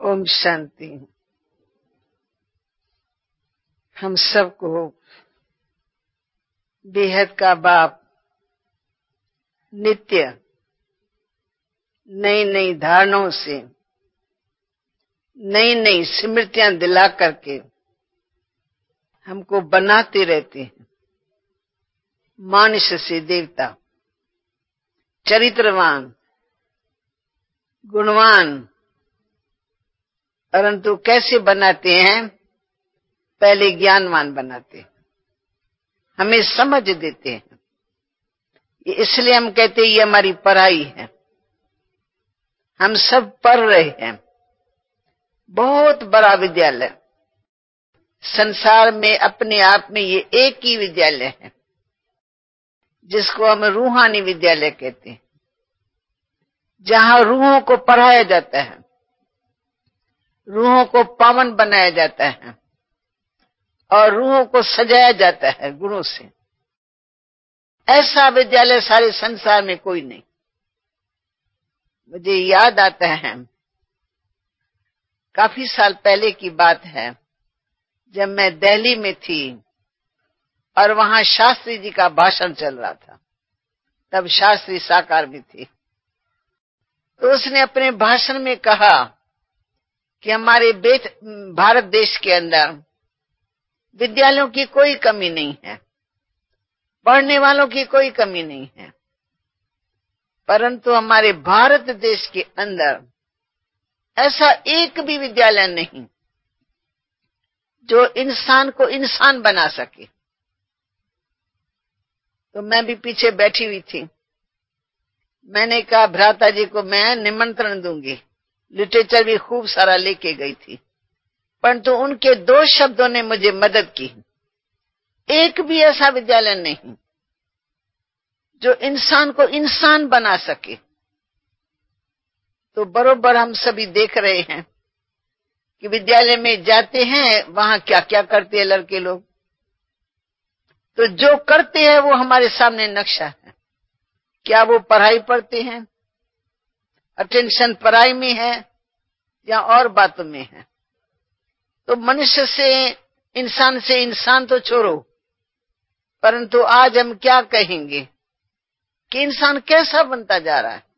ओम शांति। हम सबको बेहद का बाप नित्य नई नई धारणाओं से नई नई स्मृतियां दिला करके हमको बनाते रहते हैं। मनुष्य से देवता, चरित्रवान, गुणवान, परंतु कैसे बनाते हैं? पहले ज्ञानवान बनाते हैं, हमें समझ देते हैं। इसलिए हम कहते हैं ये हमारी पढ़ाई है, हम सब पढ़ रहे हैं। बहुत बड़ा विद्यालय संसार में अपने आप में ये एक ही विद्यालय है जिसको हम रूहानी विद्यालय कहते हैं, जहां रूहों को पढ़ाया जाता है, रूहों को पावन बनाया जाता है और रूहों को सजाया जाता है गुणों से। ऐसा विद्यालय सारे संसार में कोई नहीं। मुझे याद आता है, काफी साल पहले की बात है, जब मैं दिल्ली में थी और वहां शास्त्री जी का भाषण चल रहा था। तब शास्त्री साकार में थे। तो उसने अपने भाषण में कहा कि हमारे भारत देश के अंदर विद्यालयों की कोई कमी नहीं है, पढ़ने वालों की कोई कमी नहीं है, परंतु हमारे भारत देश के अंदर ऐसा एक भी विद्यालय नहीं जो इंसान को इंसान बना सके। तो मैं भी पीछे बैठी हुई थी। मैंने कहा भ्राता जी को मैं निमंत्रण दूंगी, लिटरेचर भी खूब सारा लेके गई थी, परंतु उनके 2 शब्दों ने मुझे मदद की। एक भी ऐसा विद्यालय नहीं जो इंसान को इंसान बना सके। तो बरोबर हम सभी देख रहे हैं कि विद्यालय में जाते हैं, वहां क्या क्या करते हैं लड़के लोग। तो जो करते हैं वो हमारे सामने नक्शा है। क्या वो पढ़ाई पढ़ते हैं? अटेंशन पढ़ाई में है या और बातों में है? तो मनुष्य से इंसान तो छोड़ो, परंतु आज हम क्या कहेंगे कि इंसान कैसा बनता जा रहा है?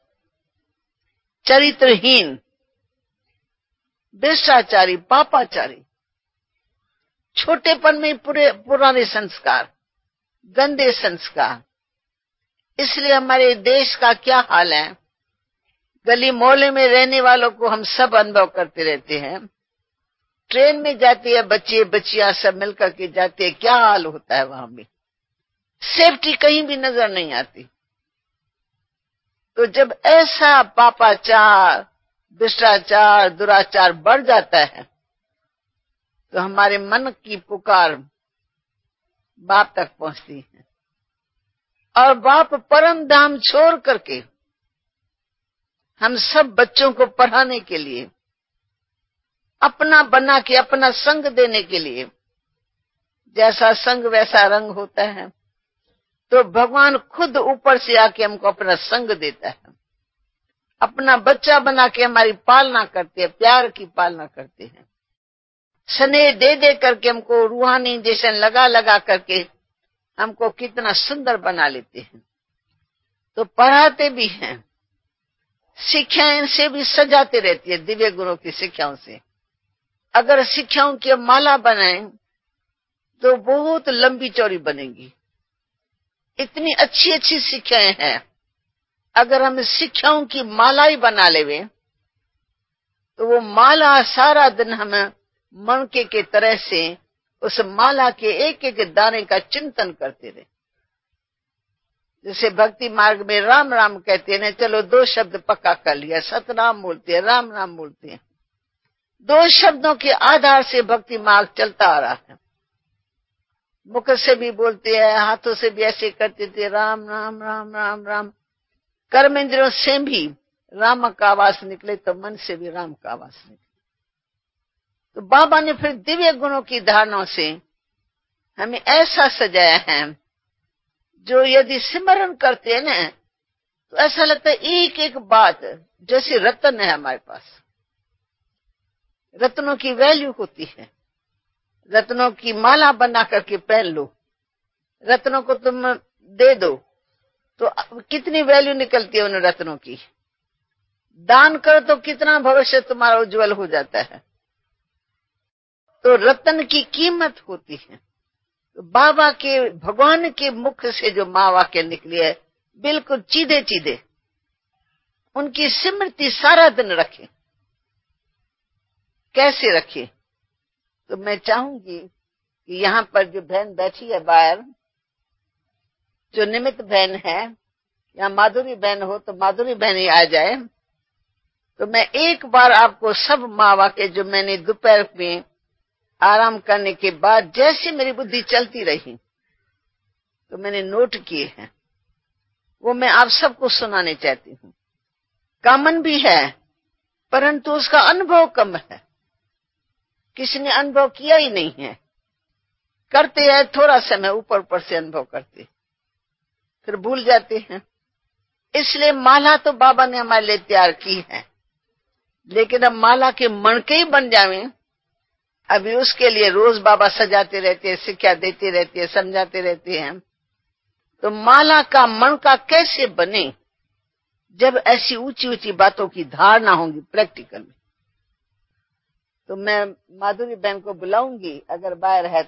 चरित्रहीन, भ्रष्टाचारी, पापाचारी, छोटेपन में पुराने संस्कार, गंदे संस्कार। इसलिए हमारे देश का क्या हाल है, गली मोहल्ले में रहने वालों को हम सब अनुभव करते रहते हैं। ट्रेन में जाते हैं बच्चे बच्चियां सब मिलकर के जाते हैं, क्या हाल होता है वहां में। सेफ्टी कहीं भी नजर नहीं आती। तो जब ऐसा पापाचार, भ्रष्टाचार, दुराचार बढ़ जाता है तो हमारे मन की पुकार बाप तक पहुंचती है और बाप परम धाम छोड़ करके हम सब बच्चों को पढ़ाने के लिए, अपना बना के, अपना संग देने के लिए, जैसा संग वैसा रंग होता है, तो भगवान खुद ऊपर से आके हमको अपना संग देता है, अपना बच्चा बना के हमारी पालना करते हैं, प्यार की पालना करते हैं, स्नेह दे दे करके हमको रूहानी इंजेक्शन लगा लगा करके हमको कितना सुंदर बना लेते हैं। तो पढ़ाते भी हैं, शिक्षाएं से भी सजाते रहती है दिव्य गुणों की शिक्षाओं से। अगर शिक्षाओं की माला बनाएं तो बहुत लंबी चौड़ी बनेगी। इतनी अच्छी अच्छी शिक्षाएं हैं, अगर हम शिक्षाओं की माला ही बना लेवे तो वो माला सारा दिन हम मन के तरह से उस माला के एक एक दाने का चिंतन करते रहे। जैसे भक्ति मार्ग में राम राम कहते हैं, चलो 2 शब्द पक्का कर लिया, सतनाम बोलते हैं, राम राम बोलते हैं। 2 शब्दों के आधार से भक्ति मार्ग चलता आ रहा है। मुख से भी बोलते हैं, हाथों से भी ऐसे करते थे, राम राम राम राम राम। कर्मेंद्रियों से भी राम का आवाज निकले तो मन से भी राम का आवाज निकले। तो बाबा ने फिर दिव्य गुणों की धारणाओं से हमें ऐसा सजाया है, जो यदि सिमरन करते हैं ना तो ऐसा लगता है एक एक बात जैसे रत्न है हमारे पास। रत्नों की वैल्यू होती है। रत्नों की माला बना करके पहन लो, रत्नों को तुम दे दो तो कितनी वैल्यू निकलती है उन रत्नों की। दान करो तो कितना भविष्य तुम्हारा उज्जवल हो जाता है। तो रत्न की कीमत होती है। तो बाबा के, भगवान के मुख से जो माँ वाक्य निकली है, बिल्कुल सीधे सीधे उनकी स्मृति सारा दिन रखे। कैसे रखे? तो मैं चाहूंगी कि यहाँ पर जो बहन बैठी है बाहर, जो निमित्त बहन है, या माधुरी बहन हो तो माधुरी बहन ही आ जाए, तो मैं एक बार आपको सब माँ वाक्य जो मैंने दोपहर में आराम करने के बाद जैसे मेरी बुद्धि चलती रही तो मैंने नोट किए हैं, वो मैं आप सबको सुनाने चाहती हूँ। कॉमन भी है परंतु उसका अनुभव कम है, किसी ने अनुभव किया ही नहीं है। करते हैं थोड़ा समय, ऊपर ऊपर से अनुभव करते, फिर भूल जाते हैं। इसलिए माला तो बाबा ने हमारे लिए तैयार की है, लेकिन अब माला के मणके ही बन जावे, अभी उसके लिए रोज बाबा सजाते रहते हैं, शिक्षा देते रहते हैं, समझाते रहते हैं। तो माला का मणका कैसे बने जब ऐसी ऊंची ऊंची बातों की धारणा होगी प्रैक्टिकल में। तो मैं माधुरी बहन को बुलाऊंगी अगर बाहर है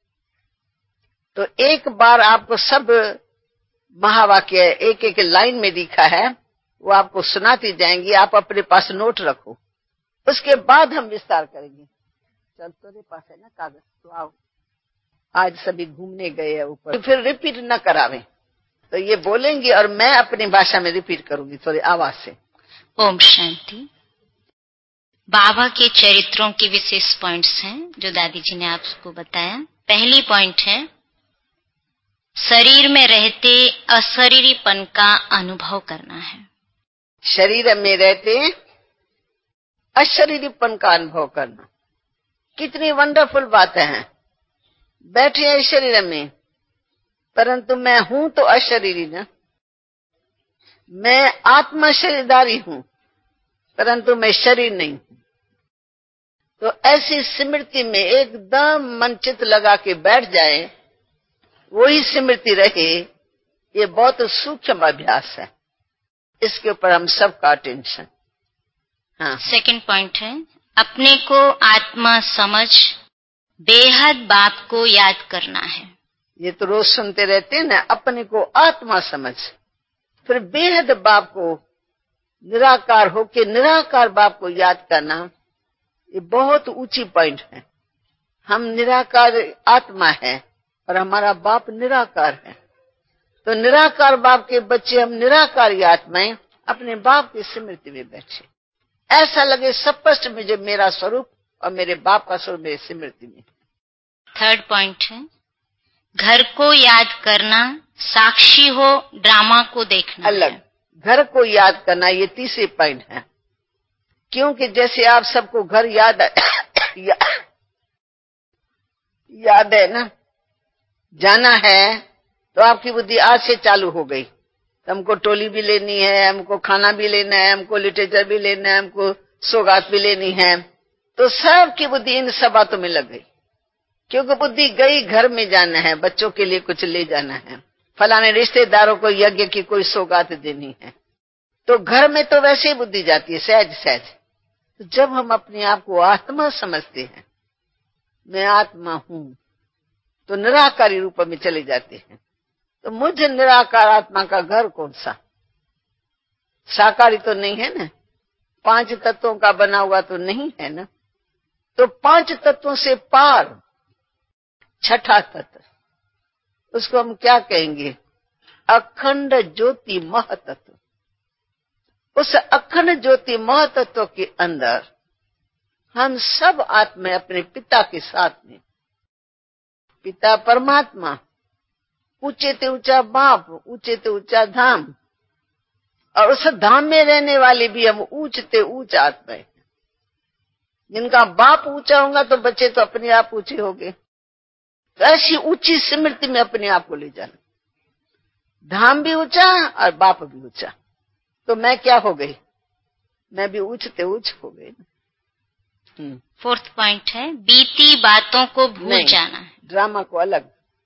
तो एक बार आपको सब महावाक्य एक एक लाइन में लिखा है वो आपको सुनाती जाएंगी, आप अपने पास नोट रखो, उसके बाद हम विस्तार करेंगे। चल तेरे पास है ना कागज, तो आओ। आज सभी घूमने गए हैं ऊपर, तो फिर रिपीट न करावे, तो ये बोलेंगी और मैं अपनी भाषा में रिपीट करूंगी थोड़ी आवाज से। ओम शांति। बाबा के चरित्रों के विशेष पॉइंट्स हैं जो दादी जी ने आपको बताया। पहली पॉइंट है, शरीर में रहते अशरीरीपन का अनुभव करना है। शरीर में रहते अशरीरीपन का अनुभव करना, कितनी वंडरफुल बातें हैं। बैठे हैं शरीर में परंतु मैं हूं तो अशरीरी ना, मैं आत्मा शरीरधारी हूं परंतु मैं शरीर नहीं हूं। तो ऐसी स्मृति में एकदम मन चित लगा के बैठ जाए, वही स्मृति रहे, ये बहुत सूक्ष्म अभ्यास है। इसके ऊपर हम सबका अटेंशन। हाँ। सेकंड पॉइंट है, अपने को आत्मा समझ बेहद बाप को याद करना है। ये तो रोज सुनते रहते हैं ना, अपने को आत्मा समझ, फिर बेहद बाप को निराकार होके निराकार बाप को याद करना, ये बहुत ऊंची पॉइंट है। हम निराकार आत्मा है और हमारा बाप निराकार है, तो निराकार बाप के बच्चे हम निराकारी आत्माएं अपने बाप की स्मृति में बैठे, ऐसा लगे स्पष्ट में जो मेरा स्वरूप और मेरे बाप का स्वरूप मेरी स्मृति में। थर्ड पॉइंट है, घर को याद करना, साक्षी हो ड्रामा को देखना अलग है। घर को याद करना, ये तीसरी पॉइंट है। क्योंकि जैसे आप सबको घर याद याद है ना, जाना है तो आपकी बुद्धि आज से चालू हो गई। हमको टोली भी लेनी है, हमको खाना भी लेना है, हमको लिटरेचर भी लेना है, हमको सौगात भी लेनी है, तो सबकी बुद्धि इन सब बातों में लग गई। क्योंकि बुद्धि गई घर में जाना है, बच्चों के लिए कुछ ले जाना है, फलाने रिश्तेदारों को यज्ञ की कोई सौगात देनी है, तो घर में तो वैसे ही बुद्धि जाती है सहज सहज। तो जब हम अपने आप को आत्मा समझते हैं, मैं आत्मा हूं, तो निराकारी रूप में चले जाते हैं। तो मुझे निराकार आत्मा का घर कौन सा? साकारी तो नहीं है ना, 5 तत्वों का बना हुआ तो नहीं है ना। तो 5 तत्वों से पार छठा तत्व, उसको हम क्या कहेंगे? अखंड ज्योति महतत्व। उस अखंड ज्योति महतत्व के अंदर हम सब आत्मा अपने पिता के साथ में, पिता परमात्मा, ऊंचे ते ऊंचा बाप, ऊंचे ते ऊंचा धाम, और उस धाम में रहने वाले भी हम ऊंचते ऊंच आत्मा है। जिनका बाप ऊंचा होगा तो बच्चे तो अपने आप ऊंचे होंगे। तो ऐसी ऊंची स्मृति में अपने आप को ले जाना, धाम भी ऊंचा और बाप भी ऊंचा, तो मैं क्या हो गई? मैं भी ऊंचते ऊंच हो गई। 4th पॉइंट है बीती बातों को भूल जाना है। ड्रामा को अलग।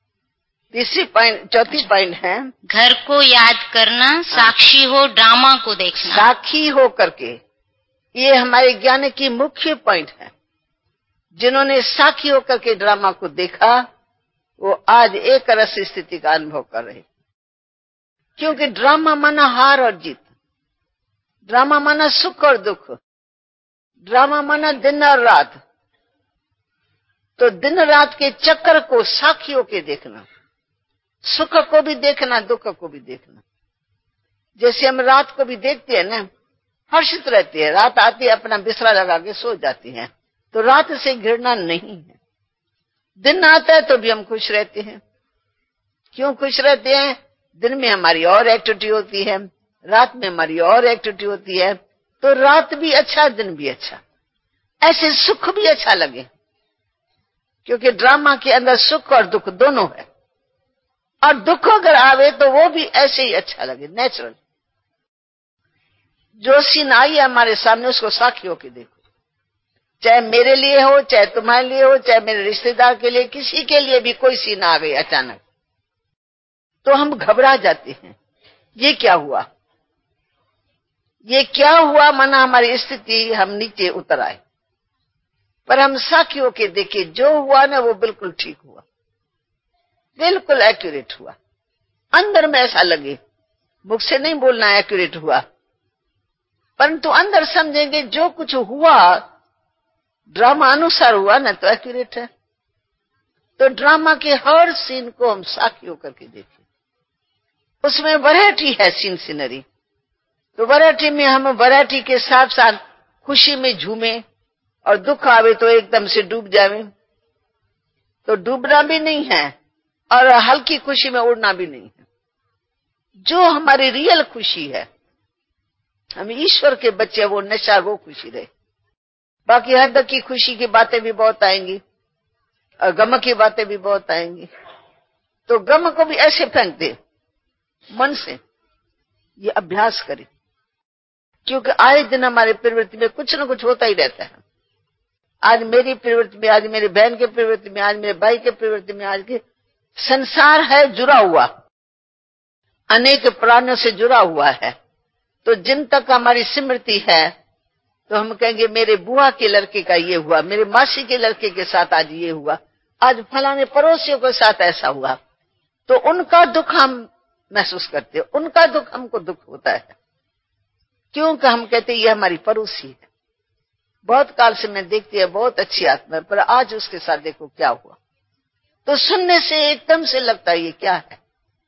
चौथी पॉइंट है घर को याद करना, साक्षी हो ड्रामा को देखना। साक्षी हो करके, ये हमारे ज्ञान की मुख्य पॉइंट है। जिन्होंने साक्षी होकर के ड्रामा को देखा वो आज एक रस स्थिति का अनुभव कर रहे, क्योंकि ड्रामा माना हार और जीत, ड्रामा माना सुख और दुख, ड्रामा माना दिन और रात। तो दिन रात के चक्कर को साक्षी होकर देखना, सुख को भी देखना, दुख को भी देखना। जैसे हम रात को भी देखते हैं ना, हर्षित रहती है, रात आती है अपना बिस्तरा लगा के सो जाती है, तो रात से घृणा नहीं है। दिन आता है तो भी हम खुश रहते हैं। क्यों खुश रहते हैं? दिन में हमारी और एक्टिविटी होती है, रात में हमारी और एक्टिविटी होती है, तो रात भी अच्छा, दिन भी अच्छा, ऐसे सुख भी अच्छा लगे, क्योंकि ड्रामा के अंदर सुख और दुख दोनों है। और दुख अगर आवे तो वो भी ऐसे ही अच्छा लगे, नेचुरल। जो सीन आई है हमारे सामने उसको साक्षी होकर देखो, चाहे मेरे लिए हो, चाहे तुम्हारे लिए हो, चाहे मेरे रिश्तेदार के लिए, किसी के लिए भी कोई सीन आ गई अचानक तो हम घबरा जाते हैं, ये क्या हुआ, ये क्या हुआ, माना हमारी स्थिति हम नीचे उतर आए। पर हम साक्षी होकर देखे, जो हुआ ना वो बिल्कुल ठीक हुआ, बिल्कुल एक्यूरेट हुआ। अंदर में ऐसा लगे, मुख से नहीं बोलना एक्यूरेट हुआ, परंतु अंदर समझेंगे जो कुछ हुआ ड्रामा अनुसार हुआ ना तो एक्यूरेट है। तो ड्रामा के हर सीन को हम साक्षी होकर के देखें, उसमें वैरायटी है सीन सीनरी। तो वैरायटी में हम वैरायटी के साथ साथ खुशी में झूमे, और दुख आवे तो एकदम से डूब जावे। तो डूबना भी नहीं है और हल्की खुशी में उड़ना भी नहीं है। जो हमारी रियल खुशी है, हम ईश्वर के बच्चे, वो नशा, वो खुशी रहे। बाकी हद की खुशी की बातें भी बहुत आएंगी और गम की बातें भी बहुत आएंगी। तो गम को भी ऐसे फेंक दे मन से, ये अभ्यास करें, क्योंकि आए दिन हमारे प्रवृत्ति में कुछ न कुछ होता ही रहता है। आज मेरी प्रवृत्ति में, आज मेरी बहन के प्रवृत्ति में, आज मेरे भाई के प्रवृत्ति में, आज के संसार है जुड़ा हुआ, अनेक प्राणियों से जुड़ा हुआ है। तो जिन तक हमारी स्मृति है तो हम कहेंगे मेरे बुआ के लड़के का ये हुआ, मेरे मासी के लड़के के साथ आज ये हुआ, आज फलाने पड़ोसियों के साथ ऐसा हुआ। तो उनका दुख हम महसूस करते हैं, उनका दुख हमको दुख होता है, क्योंकि हम कहते हैं ये हमारी पड़ोसी है, बहुत काल से मैं देखती है, बहुत अच्छी आत्मा है, पर आज उसके साथ देखो क्या हुआ। तो सुनने से एकदम से लगता है ये क्या है।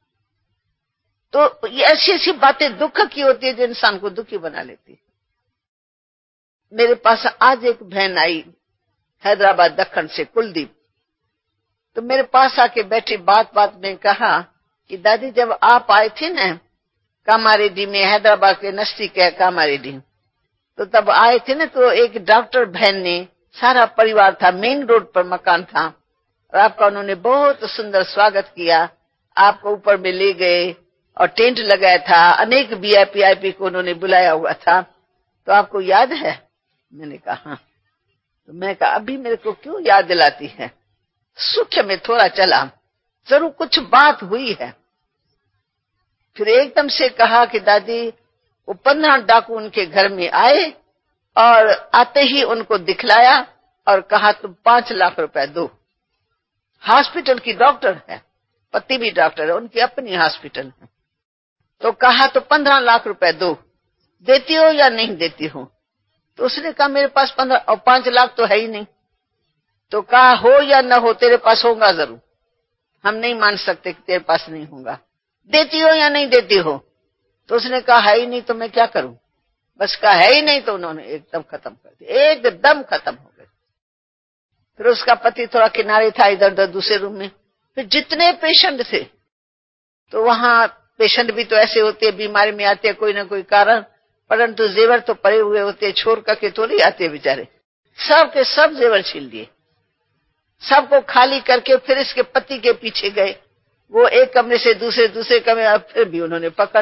तो ये ऐसी ऐसी बातें दुख की होती है जो इंसान को दुखी बना लेती है। मेरे पास आज एक बहन आई हैदराबाद दक्कन से, कुलदीप। तो मेरे पास आके बैठी, बात बात में कहा कि दादी जब आप आए थे ना कामारेड्डी में, हैदराबाद के नजदीक है कामारेड्डी, तो तब आए थे ना, तो एक डॉक्टर बहन ने, सारा परिवार था, मेन रोड पर मकान था, और आपका उन्होंने बहुत सुंदर स्वागत किया, आपको ऊपर में ले गए और टेंट लगाया था, अनेक वीआईपी को उन्होंने बुलाया हुआ था। तो आपको याद है? मैंने कहा हाँ। तो मैं कहा अभी मेरे को क्यों याद दिलाती है, सुख में थोड़ा चला, जरूर कुछ बात हुई है। फिर एकदम से कहा कि दादी वो 15 डाकू उनके घर में आए और आते ही उनको दिखलाया और कहा तुम 5 लाख रुपए दो। हॉस्पिटल की डॉक्टर है, पति भी डॉक्टर है, उनकी अपनी हॉस्पिटल है। तो कहा तो 15 लाख रुपए दो, देती हो या नहीं देती हो? तो उसने कहा मेरे पास 15 और 5 लाख तो है ही नहीं। तो कहा हो या न हो तेरे पास होगा जरूर, हम नहीं मान सकते कि तेरे पास नहीं होगा, देती हो या नहीं देती हो? तो उसने कहा है ही नहीं, तो मैं क्या करूं? बस कहा है ही नहीं, तो उन्होंने एकदम खत्म कर दिया, एकदम खत्म हो गए। फिर उसका पति थोड़ा किनारे था, इधर उधर दूसरे रूम में। फिर जितने पेशेंट थे, तो वहां पेशेंट भी तो ऐसे होते हैं, बीमारी में आते हैं कोई ना कोई कारण, परंतु जेवर तो पड़े हुए होते हैं, छोड़ करके थोड़ी आते बेचारे। सब के सब जेवर छीन लिए, सबको खाली करके फिर इसके पति के पीछे गए। वो एक कमरे से दूसरे कमरे, फिर भी उन्होंने पकड़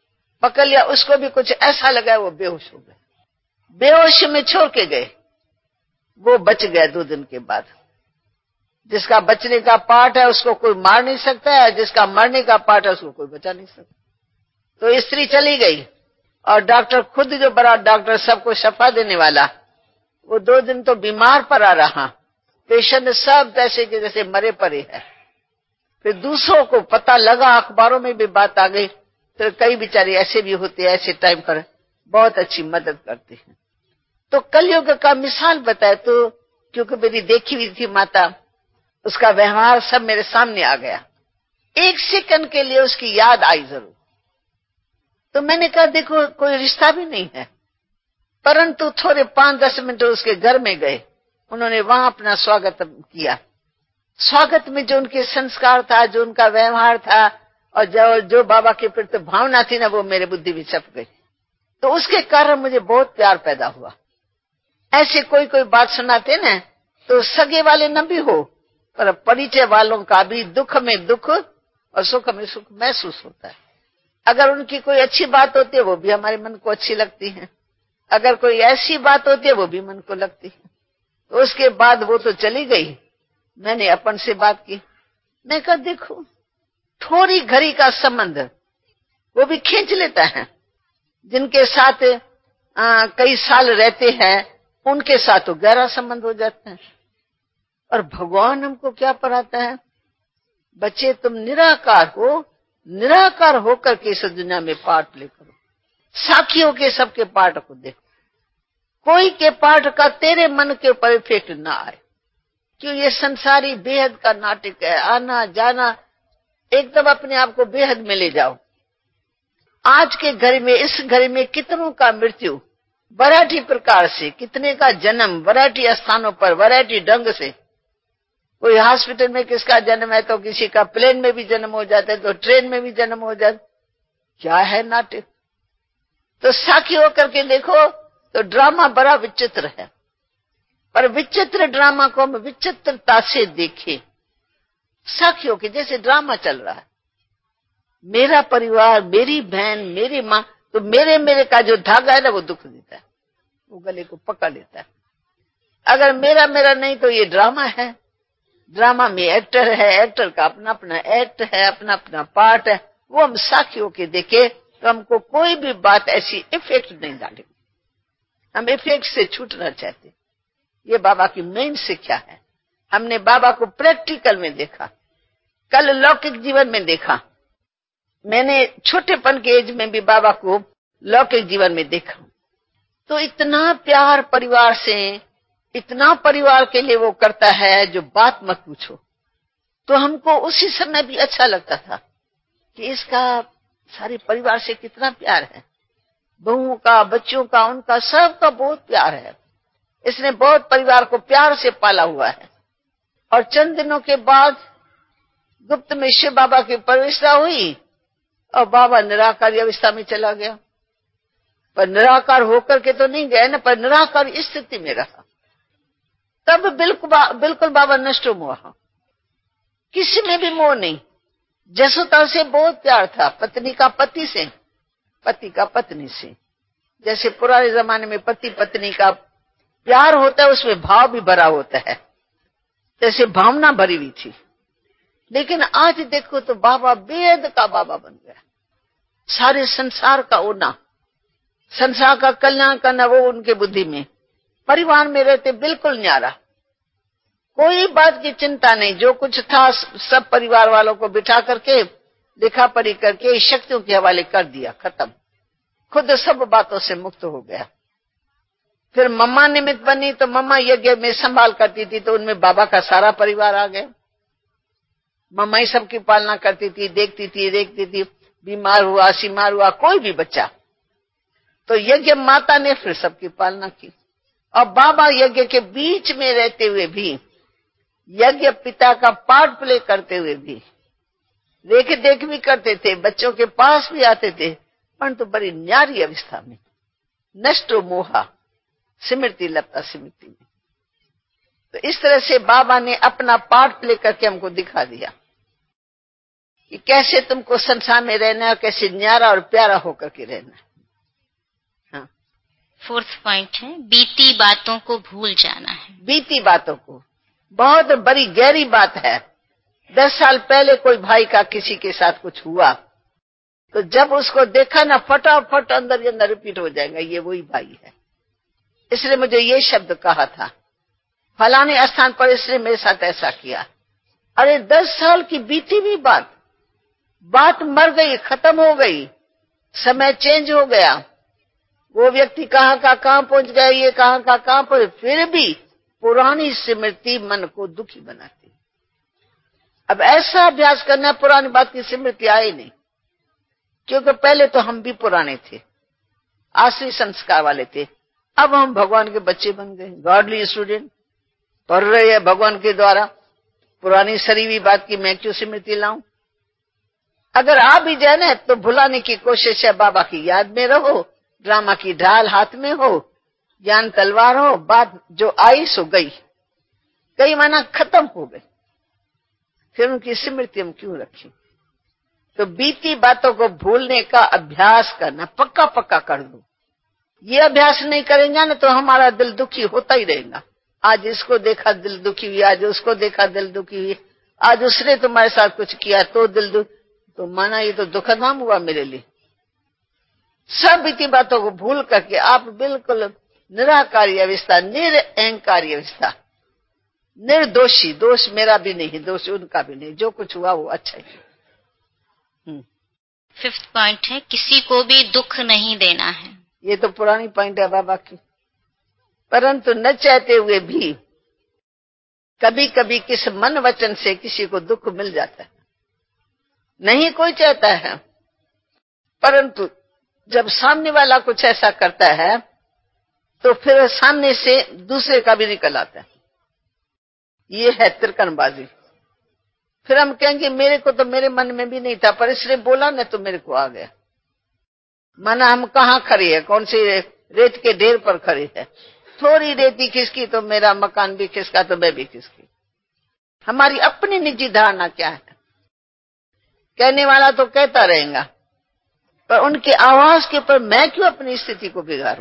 लिया। उसको भी कुछ ऐसा लगा, वो बेहोश हो गए, बेहोश में छोड़ के गए। वो बच गया 2 दिन के बाद। जिसका बचने का पार्ट है उसको कोई मार नहीं सकता है, जिसका मरने का पार्ट है उसको कोई बचा नहीं सकता। तो स्त्री चली गई और डॉक्टर खुद, जो बड़ा डॉक्टर सबको शफा देने वाला, वो 2 दिन तो बीमार पड़ा रहा। पेशेंट सब जैसे कि जैसे मरे पड़े है। फिर दूसरों को पता लगा, अखबारों में भी बात आ गई। तो कई बेचारे ऐसे भी होते हैं, ऐसे टाइम पर बहुत अच्छी मदद करते हैं। तो कलयुग का मिसाल बताए तो, क्योंकि मेरी देखी हुई थी माता, उसका व्यवहार सब मेरे सामने आ गया। 1 सेकंड के लिए उसकी याद आई जरूर। तो मैंने कहा देखो कोई रिश्ता भी नहीं है, परंतु थोड़े 5-10 मिनट उसके घर में गए, उन्होंने वहां अपना स्वागत किया। स्वागत में जो उनके संस्कार था, जो उनका व्यवहार था और जो बाबा के प्रति भावना थी ना, वो मेरे बुद्धि में छप गई। तो उसके कारण मुझे बहुत प्यार पैदा हुआ। ऐसे कोई कोई बात सुनाते ना, तो सगे वाले न भी हो, पर परिचय वालों का भी दुख में दुख और सुख में सुख महसूस होता है। अगर उनकी कोई अच्छी बात होती है वो भी हमारे मन को अच्छी लगती है, अगर कोई ऐसी बात होती है वो भी मन को लगती है। तो उसके बाद वो तो चली गई, मैंने अपन से बात की। मैं कहा देखो थोड़ी घड़ी का संबंध वो भी खींच लेता है। जिनके साथ कई साल रहते हैं उनके साथ तो गहरा संबंध हो जाता है। और भगवान हमको क्या पढ़ाता है, बच्चे तुम निराकार हो, निराकार होकर के इस दुनिया में पार्ट प्ले करो। साखियों के सबके पार्ट को देखो, कोई के पार्ट का तेरे मन के ऊपर इफेक्ट ना आए। क्यों, ये संसारी बेहद का नाटक है, आना जाना, एकदम अपने आप को बेहद में ले जाओ। आज के घर में, इस घर में कितनों का मृत्यु वैरायटी प्रकार से, कितने का जन्म वैरायटी स्थानों पर, वैरायटी ढंग से। कोई हॉस्पिटल में किसका जन्म है तो किसी का प्लेन में भी जन्म हो जाता है, तो ट्रेन में भी जन्म हो जाता। क्या है नाटक। तो साखी होकर के देखो तो ड्रामा बड़ा विचित्र है, पर विचित्र ड्रामा को हम विचित्रता से देखें। साखियों के जैसे ड्रामा चल रहा है, मेरा परिवार, मेरी बहन, मेरी माँ, तो मेरे का जो धागा है ना वो दुख देता है, वो गले को पकड़ लेता है। अगर मेरा नहीं तो ये ड्रामा है। ड्रामा में एक्टर है, एक्टर का अपना अपना एक्ट है, अपना अपना पार्ट है। वो हम साखियों के देखे तो हमको कोई भी बात ऐसी इफेक्ट नहीं डालेगी। हम इफेक्ट से छूटना चाहते। ये बाबा की मेन शिक्षा है। हमने बाबा को प्रैक्टिकल में देखा, कल लौकिक जीवन में देखा। मैंने छोटेपन के एज में भी बाबा को लौकिक जीवन में देखा। तो इतना प्यार परिवार से, इतना परिवार के लिए वो करता है जो बात मत पूछो। तो हमको उसी समय भी अच्छा लगता था कि इसका सारे परिवार से कितना प्यार है, बहुओं का, बच्चों का, उनका सबका बहुत प्यार है। इसने बहुत परिवार को प्यार से पाला हुआ है। और चंद दिनों के बाद गुप्त में शिव बाबा की प्रवेशता हुई और बाबा निराकार अवस्था में चला गया। पर निराकार होकर के तो नहीं गए ना, पर निराकार स्थिति में रहा। तब बिल्कुल बाबा नष्ट हुआ, किसी में भी मोह नहीं। जसोता से बहुत प्यार था, पत्नी का पति से, पति का पत्नी से। जैसे पुराने जमाने में पति पत्नी का प्यार होता है, उसमें भाव भी भरा होता है, जैसे भावना भरी हुई थी। लेकिन आज देखो तो बाबा बेहद का बाबा बन गया। सारे संसार का ओना, संसार का कल्याण करना वो उनके बुद्धि में। परिवार में रहते बिल्कुल न्यारा, कोई बात की चिंता नहीं। जो कुछ था सब परिवार वालों को बिठा करके लिखा पढ़ी करके शक्तियों के हवाले कर दिया, खत्म। खुद सब बातों से मुक्त हो गया। फिर मम्मा निमित्त बनी तो मम्मा यज्ञ में संभाल करती थी, तो उनमें बाबा का सारा परिवार आ गया। मम्मा ही सबकी पालना करती थी, देखती थी, बीमार हुआ, सीमार हुआ, कोई भी बच्चा, तो यज्ञ माता ने फिर सबकी पालना की। और बाबा यज्ञ के बीच में रहते हुए भी, यज्ञ पिता का पार्ट प्ले करते हुए भी, देख देख भी करते थे, बच्चों के पास भी आते थे, परंतु बड़ी न्यारी अवस्था में। नष्टो मोहा स्मृति लपता स्मृति में। तो इस तरह से बाबा ने अपना पार्ट प्ले करके हमको दिखा दिया कि कैसे तुमको संसार में रहना है और कैसे न्यारा और प्यारा होकर के रहना है। हाँ। 4th पॉइंट है, बीती बातों को भूल जाना है। बीती बातों को, बहुत बड़ी गहरी बात है। 10 साल पहले कोई भाई का किसी के साथ कुछ हुआ तो जब उसको देखा ना, फटाफट अंदर ही अंदर रिपीट हो जाएगा, ये वही भाई है। इसलिए मुझे ये शब्द कहा था, फलाने स्थान पर इसने मेरे साथ ऐसा किया। अरे 10 साल की बीती हुई बात मर गई, खत्म हो गई, समय चेंज हो गया, वो व्यक्ति कहां का कहां पहुंच गया, ये कहां का कहां पर, फिर भी पुरानी स्मृति मन को दुखी बनाती। अब ऐसा अभ्यास करना, पुरानी बात की स्मृति आए नहीं, क्योंकि पहले तो हम भी पुराने थे, आसरी संस्कार वाले थे। अब हम भगवान के बच्चे बन गए, गॉडली स्टूडेंट, पढ़ रहे हैं भगवान के द्वारा। पुरानी सरी हुई बात की मैं क्यों स्मृति लाऊं? अगर आ भी जाए ना तो भुलाने की कोशिश है, बाबा की याद में रहो, ड्रामा की ढाल हाथ में हो, ज्ञान तलवार हो, बात जो आई सो गई, कई माना खत्म हो गई, फिर उनकी स्मृति हम क्यों रखें? तो बीती बातों को भूलने का अभ्यास करना, पक्का पक्का कर दो। ये अभ्यास नहीं करेंगे ना तो हमारा दिल दुखी होता ही रहेगा। आज इसको देखा दिल दुखी हुई, आज उसको देखा दिल दुखी हुई, आज उसने तुम्हारे साथ कुछ किया तो दिल दुखी, तो माना ये तो दुखदाम हुआ मेरे लिए। सब बीती बातों को भूल करके आप बिल्कुल निराकारी अवस्था, निरअहंकारी अवस्था, निर्दोषी, दोष मेरा भी नहीं, दोष उनका भी नहीं, जो कुछ हुआ वो अच्छा ही। 5th पॉइंट है, किसी को भी दुख नहीं देना है। ये तो पुरानी पॉइंट है बाबा की, परंतु न चाहते हुए भी कभी कभी किस मन वचन से किसी को दुख मिल जाता है। नहीं कोई चाहता है, परंतु जब सामने वाला कुछ ऐसा करता है तो फिर सामने से दूसरे का भी निकल आता है। ये है तिरकनबाजी। फिर हम कहेंगे मेरे को तो मेरे मन में भी नहीं था, पर इसने बोला ना तो मेरे को आ गया। माना हम कहाँ खड़े हैं, कौन सी रेत के ढेर पर खड़े हैं, थोड़ी रेती खिसकी तो मेरा मकान भी खिसका तो मैं भी खिसकी। हमारी अपनी निजी धारणा क्या है? कहने वाला तो कहता रहेगा, पर उनके आवाज के ऊपर मैं क्यों अपनी स्थिति को बिगाड़ूं?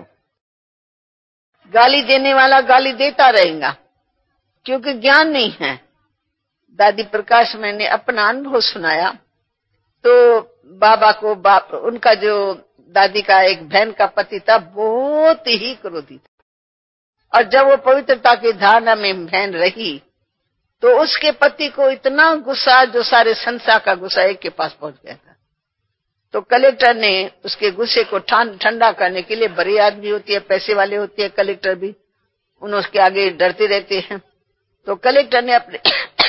गाली देने वाला गाली देता रहेगा क्योंकि ज्ञान नहीं है। दादी प्रकाश मैंने अपना अनुभव सुनाया तो बाबा को उनका जो दादी का एक बहन का पति था बहुत ही क्रोधी था, और जब वो पवित्रता की धारणा में बहन रही तो उसके पति को इतना गुस्सा, जो सारे संसार का गुस्सा एक के पास पहुंच गया था। तो कलेक्टर ने उसके गुस्से को ठंडा करने के लिए, बड़ी आदमी होती है, पैसे वाले होते हैं कलेक्टर भी, उसके आगे डरते रहते हैं, तो कलेक्टर ने अपने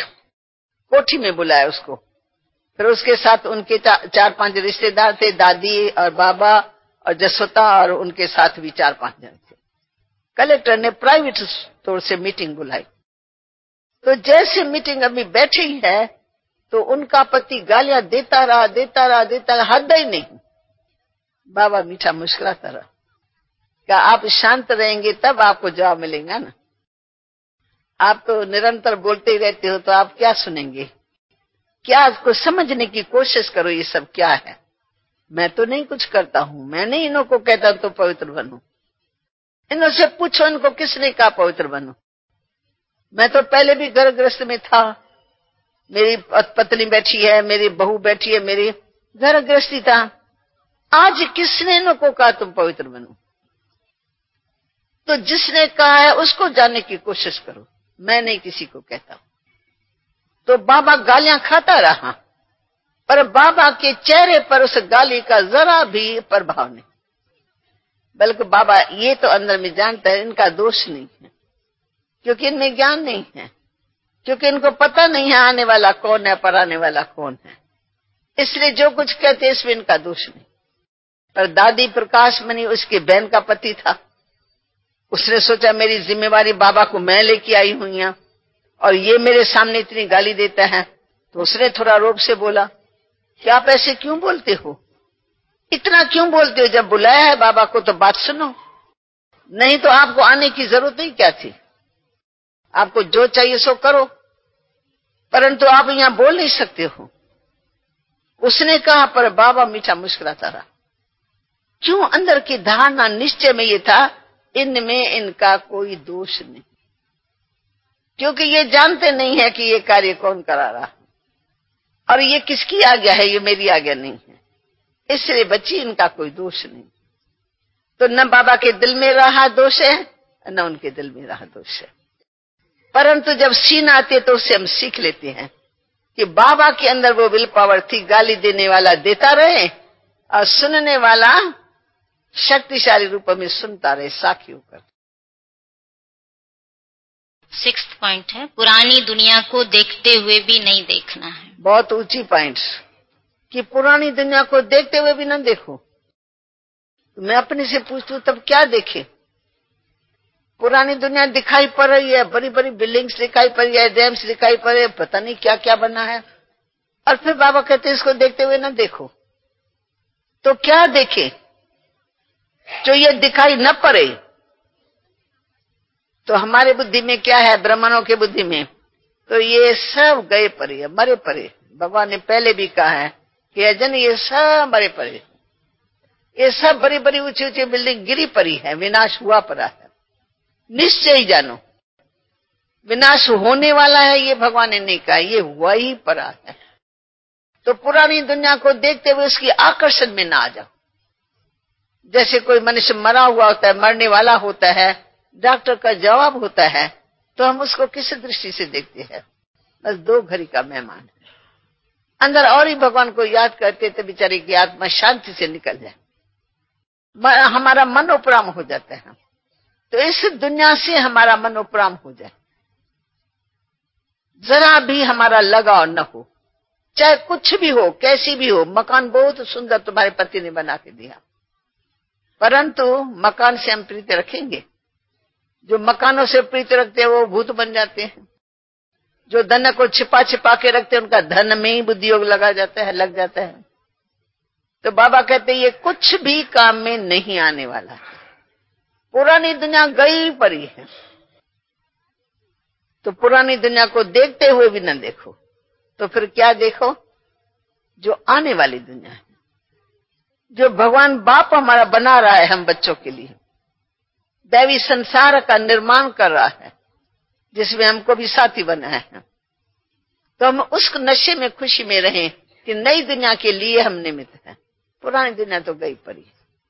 कोठी में बुलाया उसको। फिर उसके साथ उनके 4-5 रिश्तेदार थे, दादी और बाबा और जसोता, और उनके साथ भी 4-5 जन थे। कलेक्टर ने प्राइवेट तौर से मीटिंग बुलाई। तो जैसे मीटिंग अभी बैठी है तो उनका पति गालियां देता रहा, हद ही नहीं। बाबा मीठा मुस्कुराता रहा, क्या आप शांत रहेंगे तब आपको जवाब मिलेगा ना, आप तो निरंतर बोलते ही रहते हो, तो आप क्या सुनेंगे? क्या आपको समझने की कोशिश करो ये सब क्या है। मैं तो नहीं कुछ करता हूं, मैं नहीं इन्हों को कहता तो पवित्र बनूं। इन्हों से पूछो इनको किसने कहा पवित्र बनूं। मैं तो पहले भी घर गृहस्थ में था, मेरी पत्नी बैठी है, मेरी बहू बैठी है, मेरी घर गृहस्थी था। आज किसने इनको कहा तुम पवित्र बनो? तो जिसने कहा है उसको जानने की कोशिश करो, मैं नहीं किसी को कहता। तो बाबा गालियां खाता रहा, पर बाबा के चेहरे पर उस गाली का जरा भी प्रभाव नहीं, बल्कि बाबा ये तो अंदर में जानता है इनका दोष नहीं है, क्योंकि इनमें ज्ञान नहीं है, क्योंकि इनको पता नहीं है आने वाला कौन है, पर आने वाला कौन है, इसलिए जो कुछ कहते इसमें इनका दोष नहीं। पर दादी प्रकाश मणि उसकी बहन का पति था, उसने सोचा मेरी जिम्मेवारी बाबा को मैं लेके आई हुई हूं और ये मेरे सामने इतनी गाली देता है, तो उसने थोड़ा रोब से बोला कि आप ऐसे क्यों बोलते हो, इतना क्यों बोलते हो, जब बुलाया है बाबा को तो बात सुनो, नहीं तो आपको आने की जरूरत ही क्या थी, आपको जो चाहिए सो करो, परंतु आप यहां बोल नहीं सकते हो। उसने कहा, पर बाबा मीठा मुस्कुराता रहा। क्यों? अंदर की धारणा निश्चय में ये था इनमें इनका कोई दोष नहीं, क्योंकि ये जानते नहीं है कि ये कार्य कौन करा रहा है और ये किसकी आज्ञा है, ये मेरी आज्ञा नहीं है। इसलिए बच्ची इनका कोई दोष नहीं। तो न बाबा के दिल में रहा दोष है, न उनके दिल में रहा दोष है। परंतु जब सीन आती है तो उससे हम सीख लेते हैं कि बाबा के अंदर वो विल पावर थी, गाली देने वाला देता रहे और सुनने वाला शक्तिशाली रूप में सुनता रहे, साखी होकर। 6th पॉइंट है, पुरानी दुनिया को देखते हुए भी नहीं देखना है। बहुत ऊंची पॉइंट कि पुरानी दुनिया को देखते हुए भी न देखो। मैं अपने से पूछती तब क्या देखे? पुरानी दुनिया दिखाई पड़ रही है, बड़ी बड़ी बिल्डिंग्स दिखाई पड़ रही है, डैम्स दिखाई पड़ रहे, पता नहीं क्या क्या बना है, और फिर बाबा कहते हैं इसको देखते हुए न देखो। तो क्या देखे जो ये दिखाई न पड़े? तो हमारे बुद्धि में क्या है, ब्राह्मणों के बुद्धि में तो ये सब गए पड़े, मरे पड़े। भगवान ने पहले भी कहा है कि अजन ये सब मरे पड़े, ये सब बड़ी बड़ी ऊंची ऊंची बिल्डिंग गिरी पड़ी है, विनाश हुआ पड़ा है। निश्चय ही जानो विनाश होने वाला है, ये भगवान ने नहीं कहा, ये हुआ ही पड़ा है। तो पुरानी दुनिया को देखते हुए उसकी आकर्षण में ना आ जाओ। जैसे कोई मनुष्य मरा हुआ होता है, मरने वाला होता है, डॉक्टर का जवाब होता है, तो हम उसको किस दृष्टि से देखते हैं? बस 2 घड़ी का मेहमान है। अंदर और ही भगवान को याद करते तो बेचारे की आत्मा शांति से निकल जाए, हमारा मन उपराम हो जाता है। तो इस दुनिया से हमारा मन उपराम हो जाए, जरा भी हमारा लगाव न हो, चाहे कुछ भी हो, कैसी भी हो। मकान बहुत सुंदर तुम्हारे पति ने बना के दिया, परंतु मकान से हम प्रीति रखेंगे? जो मकानों से प्रीति रखते हैं वो भूत बन जाते हैं। जो धन को छिपा छिपा के रखते हैं उनका धन में ही बुद्धि योग लग जाता है। तो बाबा कहते हैं ये कुछ भी काम में नहीं आने वाला है। पुरानी दुनिया गई पड़ी है, तो पुरानी दुनिया को देखते हुए भी न देखो। तो फिर क्या देखो? जो आने वाली दुनिया है, जो भगवान बाप हमारा बना रहा है हम बच्चों के लिए, दैवी संसार का निर्माण कर रहा है, जिसमें हमको भी साथी बनाया है। तो हम उस नशे में खुशी में रहें कि नई दुनिया के लिए हम निमित्त हैं, पुरानी दुनिया तो गई पड़ी।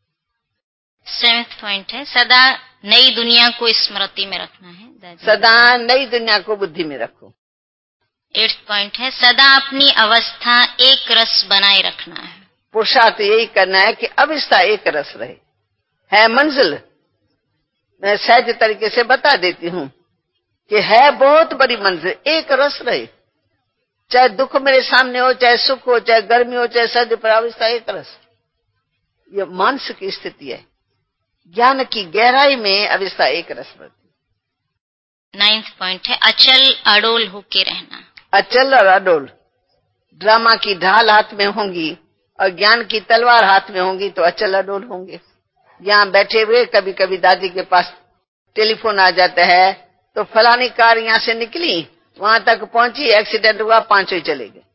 7th पॉइंट है, सदा नई दुनिया को स्मृति में रखना है। सदा नई दुनिया को बुद्धि में रखो। 8th पॉइंट है, सदा अपनी अवस्था एक रस बनाए रखना है। पुरुषार्थ यही करना है कि अवस्था एक रस रहे। है मंजिल, मैं सहज तरीके से बता देती हूँ कि है बहुत बड़ी मंजिल, एक रस रहे। चाहे दुख मेरे सामने हो, चाहे सुख हो, चाहे गर्मी हो, चाहे सर्दी, पर अवस्था एक रस। ये मानसिक स्थिति है, ज्ञान की गहराई में अवस्था एक रस बढ़ती। 9th पॉइंट है, अचल अडोल होके रहना। अचल और अडोल, ड्रामा की ढाल हाथ में होंगी और ज्ञान की तलवार हाथ में होंगी तो अचल अडोल होंगे। यहाँ बैठे हुए कभी कभी दादी के पास टेलीफोन आ जाता है तो फलानी कार यहाँ से निकली, वहां तक पहुंची, एक्सीडेंट हुआ, 5 ही चले गए।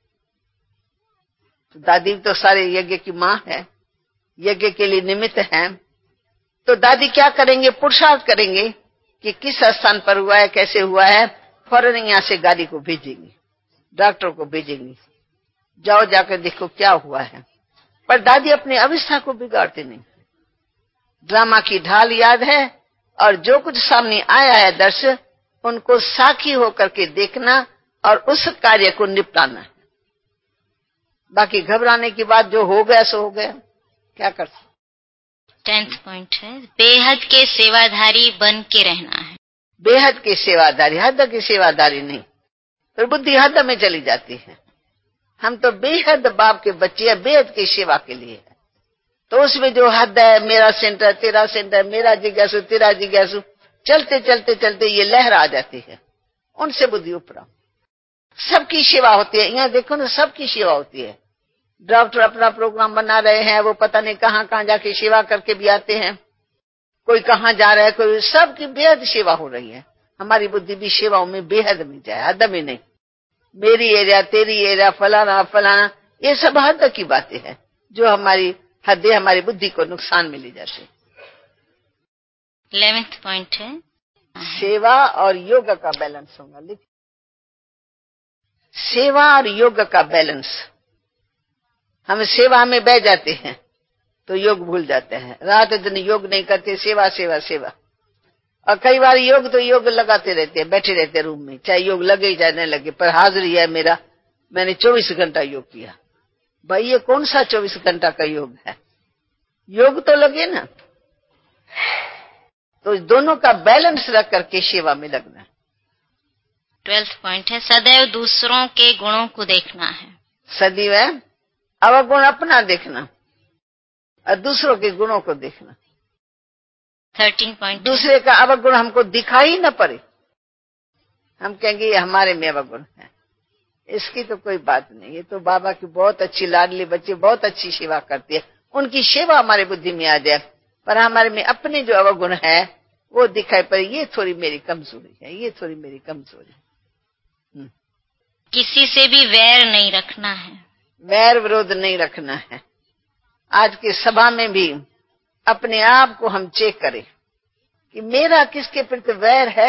तो दादी तो सारे यज्ञ की माँ है, यज्ञ के लिए निमित्त है। तो दादी क्या करेंगे? पुरुषार्थ करेंगे कि किस स्थान पर हुआ है, कैसे हुआ है, फौरन यहाँ से गाड़ी को भेजेंगे, डॉक्टर को भेजेंगे, जाओ जाकर देखो क्या हुआ है। पर दादी अपनी अवस्था को बिगाड़ते नहीं। ड्रामा की ढाल याद है और जो कुछ सामने आया है दर्शक, उनको साक्षी होकर के देखना और उस कार्य को निपटाना है। बाकी घबराने की बात, जो हो गया सो हो गया, क्या कर सकते। 10th पॉइंट है, बेहद के सेवाधारी बन के रहना है। बेहद के सेवादारी, हद की सेवादारी नहीं, फिर बुद्धि हद में चली जाती है। हम तो बेहद बाप के बच्चे हैं, बेहद की सेवा के लिए है। तो उसमें जो हद है, मेरा सेंटर तेरा सेंटर, मेरा जिज्ञासु तेरा जिज्ञासु, चलते चलते चलते ये लहर आ जाती है, उनसे बुद्धि उपरा। सबकी सेवा होती है, यहाँ देखो ना, सबकी सेवा होती है। डॉक्टर अपना प्रोग्राम बना रहे हैं, वो पता नहीं कहाँ कहाँ जाके सेवा करके भी आते हैं, कोई कहाँ जा रहा है, कोई, सबकी बेहद सेवा हो रही है। हमारी बुद्धि भी सेवाओं में बेहद में जाए, हद में नहीं। मेरी एरिया, तेरी एरिया, फलाना फलाना, ये सब हद की बातें हैं जो हमारी हदें हमारी बुद्धि को नुकसान में ले जाती है। 11th पॉइंट है, सेवा और योग का बैलेंस होगा। लिखिए, सेवा और योग का बैलेंस। हम सेवा में बह जाते हैं तो योग भूल जाते हैं, रात दिन योग नहीं करते, सेवा सेवा सेवा। और कई बार योग तो योग लगाते रहते हैं, बैठे रहते हैं रूम में, चाहे योग लगे चाहे न लगे, पर हाजिरी है मेरा, मैंने 24 घंटा योग किया। भाई ये कौन सा 24 घंटा का योग है? योग तो लगे ना। तो दोनों का बैलेंस रख करके सेवा में लगना। 12th पॉइंट है, सदैव दूसरों के गुणों को देखना है। सदैव अवगुण अपना देखना और दूसरों के गुणों को देखना। 13 पॉइंट, दूसरे का अवगुण हमको दिखाई न पड़े, हम कहेंगे ये हमारे में अवगुण है, इसकी तो कोई बात नहीं, ये तो बाबा की बहुत अच्छी लाडली बच्ची, बहुत अच्छी सेवा करती है, उनकी सेवा हमारी बुद्धि में आ जाए, पर हमारे में अपने जो अवगुण है वो दिखाई पड़े, ये थोड़ी मेरी कमजोरी है, ये थोड़ी मेरी कमजोरी है। किसी से भी वैर नहीं रखना है। वैर विरोध नहीं रखना है। आज की सभा में भी अपने आप को हम चेक करें कि मेरा किसके प्रति वैर है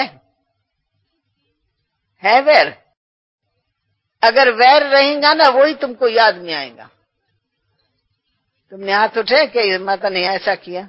वैर? अगर वैर रहेगा ना, वही तुमको याद में आएगा। तुमने हाथ उठाए क्या माता ने ऐसा किया?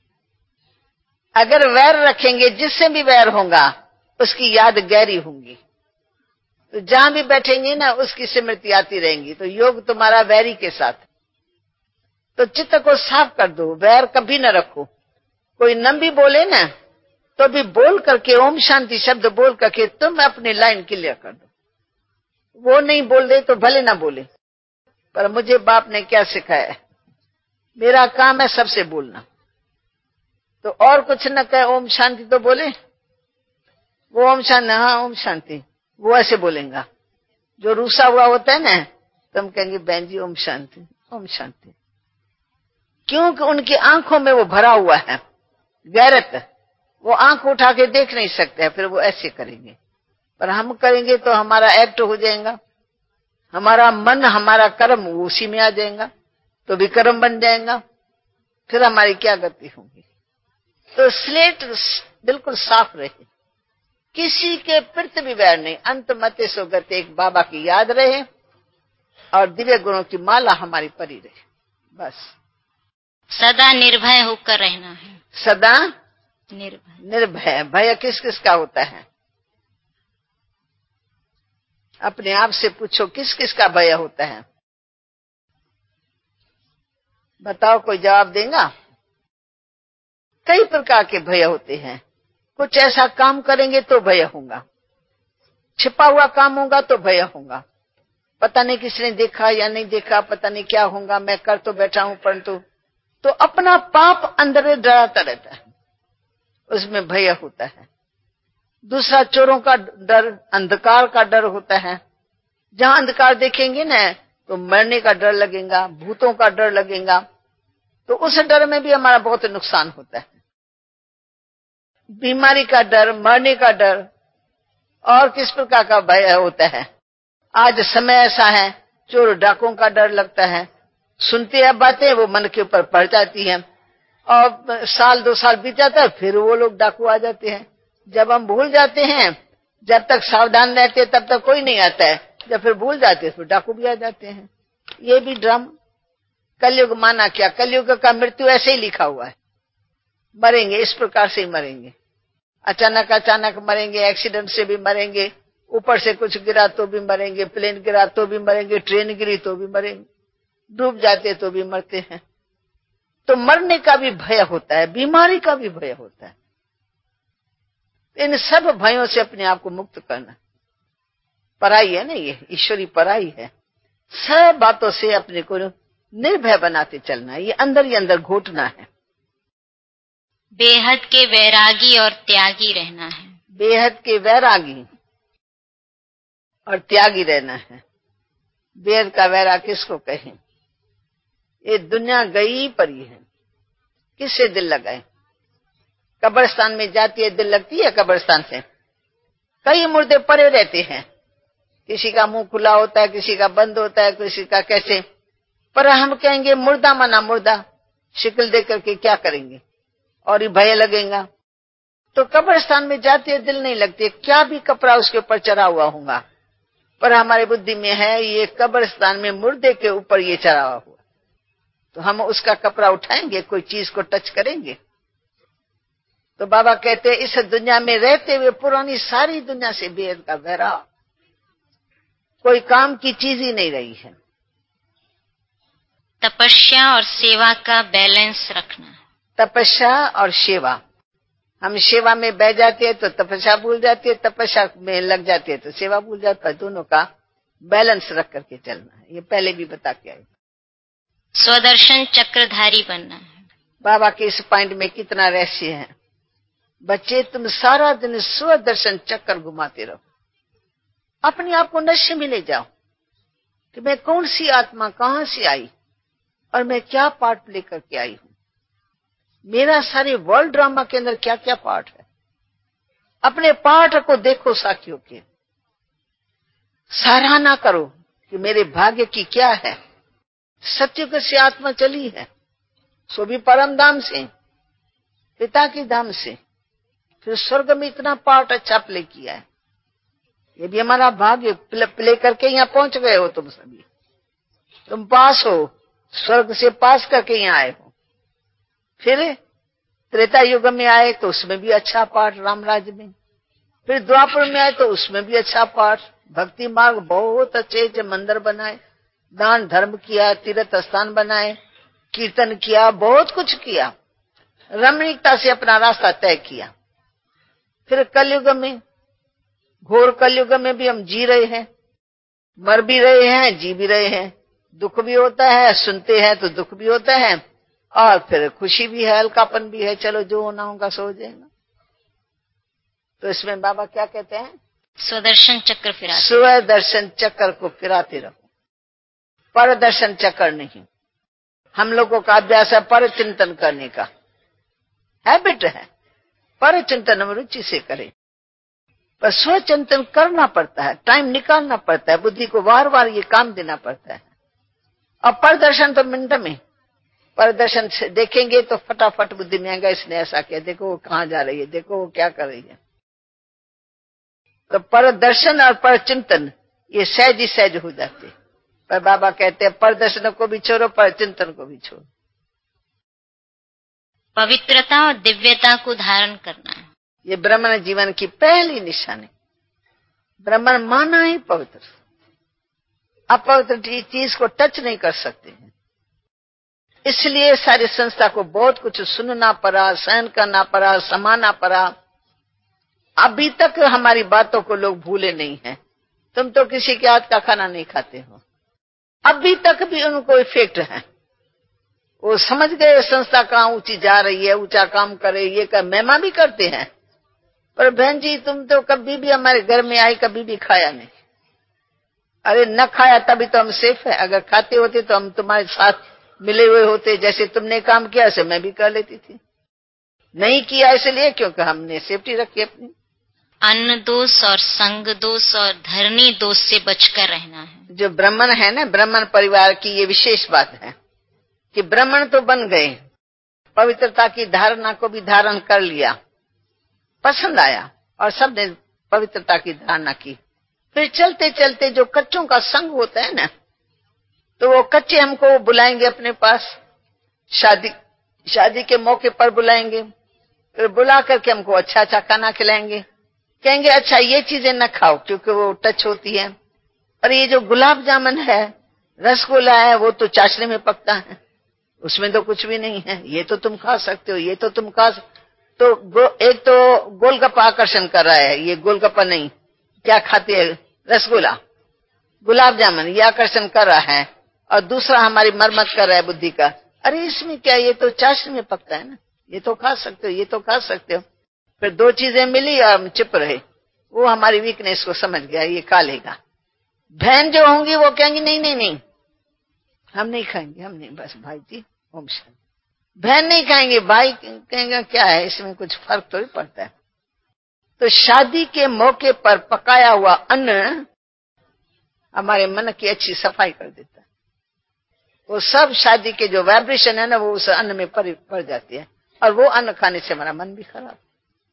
अगर वैर रखेंगे, जिससे भी वैर होगा उसकी याद गहरी होंगी, तो जहां भी बैठेंगे ना उसकी स्मृति आती रहेंगी। तो योग तुम्हारा वैरी के साथ, तो चित्त को साफ कर दो, वैर कभी न रखो। कोई न भी बोले ना तो भी बोल करके ओम शांति शब्द बोल करके तुम अपनी लाइन क्लियर कर दो। वो नहीं बोल दे तो भले ना बोले, पर मुझे बाप ने क्या सिखाया है, मेरा काम है सबसे बोलना, तो और कुछ न कहे ओम शांति तो बोले। वो ओम शांति, हाँ ओम शांति, वो ऐसे बोलेगा। जो रूसा हुआ होता है ना, तो हम कहेंगे बहन जी ओम शांति ओम शांति, क्योंकि उनकी आंखों में वो भरा हुआ है गैरत, वो आंख उठा के देख नहीं सकते हैं, फिर वो ऐसे करेंगे। पर हम करेंगे तो हमारा एक्ट हो जाएगा, हमारा मन हमारा कर्म उसी में आ जाएगा, तो भी कर्म बन जाएगा, फिर हमारी क्या गति होगी। तो स्लेट बिल्कुल साफ रहे, किसी के प्रति भी वैर नहीं, अंत मते सो गते, एक बाबा की याद रहे और दिव्य गुणों की माला हमारी परी रहे, बस। सदा निर्भय होकर रहना है। सदा निर्भय। भय किस किस का होता है? अपने आप से पूछो, किस किस का भय होता है? बताओ, कोई जवाब देगा? कई प्रकार के भय होते हैं। कुछ ऐसा काम करेंगे तो भय होगा, छिपा हुआ काम होगा तो भय होगा, पता नहीं किसने देखा या नहीं देखा, पता नहीं क्या होगा, मैं कर तो बैठा हूं परंतु, तो अपना पाप अंदर डराता रहता है, उसमें भय होता है। दूसरा चोरों का डर, अंधकार का डर होता है। जहां अंधकार देखेंगे ना तो मरने का डर लगेगा, भूतों का डर लगेगा, तो उस डर में भी हमारा बहुत नुकसान होता है। बीमारी का डर, मरने का डर, और किस प्रकार का भय होता है। आज समय ऐसा है, चोर डाकों का डर लगता है, सुनते हैं बातें वो मन के ऊपर पड़ जाती हैं, और साल 2 साल बीत जाता है फिर वो लोग डाकू आ जाते हैं। जब हम भूल जाते हैं, जब तक सावधान रहते तब तक कोई नहीं आता है, जब फिर भूल जाते हैं फिर डाकू भी आ जाते हैं। ये भी ड्रम कलयुग माना क्या, कलयुग का मृत्यु ऐसे ही लिखा हुआ है, मरेंगे इस प्रकार से ही मरेंगे, अचानक मरेंगे, एक्सीडेंट से भी मरेंगे, ऊपर से कुछ गिरा तो भी मरेंगे, प्लेन गिरा तो भी मरेंगे, ट्रेन गिरी तो भी मरेंगे, डूब जाते तो भी मरते हैं। तो मरने का भी भय होता है, बीमारी का भी भय होता है। इन सब भयों से अपने आप को मुक्त करना पराई है ना, ये ईश्वरी पराई है। सब बातों से अपने को निर्भय बनाते चलना है, ये अंदर ही अंदर घोटना है। बेहद के वैरागी और त्यागी रहना है। बेहद के वैरागी और त्यागी रहना है। बेहद का वैराग किसको कहें? ये दुनिया गई परी है, किससे दिल लगाए? कब्रिस्तान में जाती है, दिल लगती है कब्रिस्तान से? कई मुर्दे पड़े रहते हैं, किसी का मुंह खुला होता है, किसी का बंद होता है, किसी का कैसे, पर हम कहेंगे मुर्दा माना मुर्दा, शिकल देख करके क्या करेंगे, और ही भय लगेगा। तो कब्रिस्तान में जाते दिल नहीं लगते, क्या भी कपड़ा उसके ऊपर चढ़ा हुआ होगा, पर हमारी बुद्धि में है ये कब्रिस्तान में मुर्दे के ऊपर ये चढ़ा हुआ, तो हम उसका कपड़ा उठाएंगे, कोई चीज को टच करेंगे। तो बाबा कहते हैं इस दुनिया में रहते हुए पुरानी सारी दुनिया से बेहद का बहरा, कोई काम की चीज ही नहीं रही है। तपस्या और सेवा का बैलेंस रखना। तपस्या और सेवा, हम सेवा में बह जाते हैं तो तपस्या भूल जाती है, तपस्या में लग जाती है तो सेवा भूल जाता है। दोनों का बैलेंस रख करके चलना है, ये पहले भी बता के आए। स्वदर्शन चक्रधारी बनना है। बाबा के इस पॉइंट में कितना रहस्य है। बच्चे तुम सारा दिन स्वदर्शन चक्कर घुमाते रहो, अपने आप को नशे में ले जाओ कि मैं कौन सी आत्मा कहां से आई और मैं क्या पार्ट प्ले करके आई हूं, मेरा सारे वर्ल्ड ड्रामा के अंदर क्या क्या पार्ट है। अपने पार्ट को देखो साथियों के, सराहना करो कि मेरे भाग्य की क्या है। सत्युग से आत्मा चली है, सो भी परम धाम से, पिता की धाम से, फिर स्वर्ग में इतना पार्ट अच्छा प्ले किया है। ये भी हमारा भाग्य, प्ले करके यहाँ पहुंच गए हो तुम सभी, तुम पास हो, स्वर्ग से पास करके यहाँ आए हो। फिर त्रेता युग में आए तो उसमें भी अच्छा पाठ रामराज में, फिर द्वापर में आए तो उसमें भी अच्छा पाठ, भक्ति मार्ग बहुत अच्छे मंदिर बनाए, दान धर्म किया, तीर्थ स्थान बनाए, कीर्तन किया, बहुत कुछ किया, रमणीकता से अपना रास्ता तय किया। फिर कलयुग में, घोर कलयुग में भी हम जी रहे हैं, मर भी रहे हैं, जी भी रहे हैं, दुख भी होता है, सुनते हैं तो दुख भी होता है, और फिर खुशी भी है, हल्कापन भी है, चलो जो होना होगा सो हो जाएगा। तो इसमें बाबा क्या कहते हैं, स्वदर्शन चक्र फिराते, स्वदर्शन चक्र को फिराते रहो, पर दर्शन चक्र नहीं। हम लोगों का अभ्यास है पर चिंतन करने का, हैबिट है, पर चिंतन हम रुचि से करें, पर स्वचिंतन करना पड़ता है, टाइम निकालना पड़ता है, बुद्धि को बार बार ये काम देना पड़ता है। और परदर्शन तो मिनट में, परदर्शन से देखेंगे तो फटाफट बुद्धि में आएगा, इसने ऐसा किया, देखो वो कहाँ जा रही है, देखो वो क्या कर रही है। तो परदर्शन और परचिंतन ये सहज ही सहज हो जाते, पर बाबा कहते हैं परदर्शन को भी छोड़ो, परचिंतन को भी छोड़ो। पवित्रता और दिव्यता को धारण करना है, ये ब्राह्मण जीवन की पहली निशानी। ब्राह्मण माना ही पवित्र, अपवित्र चीज को टच नहीं कर सकते हैं। इसलिए सारी संस्था को बहुत कुछ सुनना पड़ा, सहन करना पड़ा, समाना पड़ा। अभी तक हमारी बातों को लोग भूले नहीं हैं। तुम तो किसी के हाथ का खाना नहीं खाते हो, अभी तक भी उनको इफेक्ट है। वो समझ गए संस्था कहाँ ऊंची जा रही है, ऊंचा काम करे, ये कर महिमा भी करते हैं, पर बहन जी तुम तो कभी भी हमारे घर में आई, कभी भी खाया नहीं। अरे न खाया तभी तो हम सेफ है, अगर खाते होते तो हम तुम्हारे साथ मिले हुए होते, जैसे तुमने काम किया ऐसे मैं भी कर लेती थी। नहीं किया इसलिए क्योंकि हमने सेफ्टी रखी अपनी। अन्न दोष और संग दोष और धरनी दोष से बचकर रहना है। जो ब्राह्मण है ना, ब्राह्मण परिवार की ये विशेष बात है कि ब्राह्मण तो बन गए, पवित्रता की धारणा को भी धारण कर लिया, पसंद आया और सबने पवित्रता की धारणा की। फिर चलते चलते जो कच्चों का संग होता है ना, तो वो कच्चे हमको बुलाएंगे अपने पास, शादी के मौके पर बुलाएंगे, फिर बुला करके हमको अच्छा अच्छा खाना खिलाएंगे, कहेंगे अच्छा ये चीजें न खाओ क्योंकि वो टच होती है, और ये जो गुलाब जामुन है, रसगुल्ला है, वो तो चाशनी में पकता है, उसमें तो कुछ भी नहीं है, ये तो तुम खा सकते हो, ये तो तुम खा तो एक तो गोलगप्पा आकर्षण कर रहा है, ये गोलगप्पा नहीं, क्या खाते हैं, रसगुल्ला, गुलाब जामुन, ये आकर्षण कर रहा है, और दूसरा हमारी मरम्मत कर रहा है बुद्धि का, अरे इसमें क्या, ये तो चाशनी में पकता है ना, ये तो खा सकते हो, ये तो खा सकते हो। फिर दो चीजें मिली और हम चुप रहे, वो हमारी वीकनेस को समझ गया, ये खा लेगा। बहन जो होंगी वो कहेंगी नहीं नहीं नहीं हम नहीं खाएंगे, हम नहीं, बस भाई जी ओम शांति। बहन नहीं खाएंगे, भाई कहेंगे क्या है इसमें, कुछ फर्क तो नहीं पड़ता है। तो शादी के मौके पर पकाया हुआ अन्न हमारे मन की अच्छी सफाई कर देता है, वो सब शादी के जो वाइब्रेशन है ना वो उस अन्न में पड़ जाती है, और वो अन्न खाने से हमारा मन भी खराब।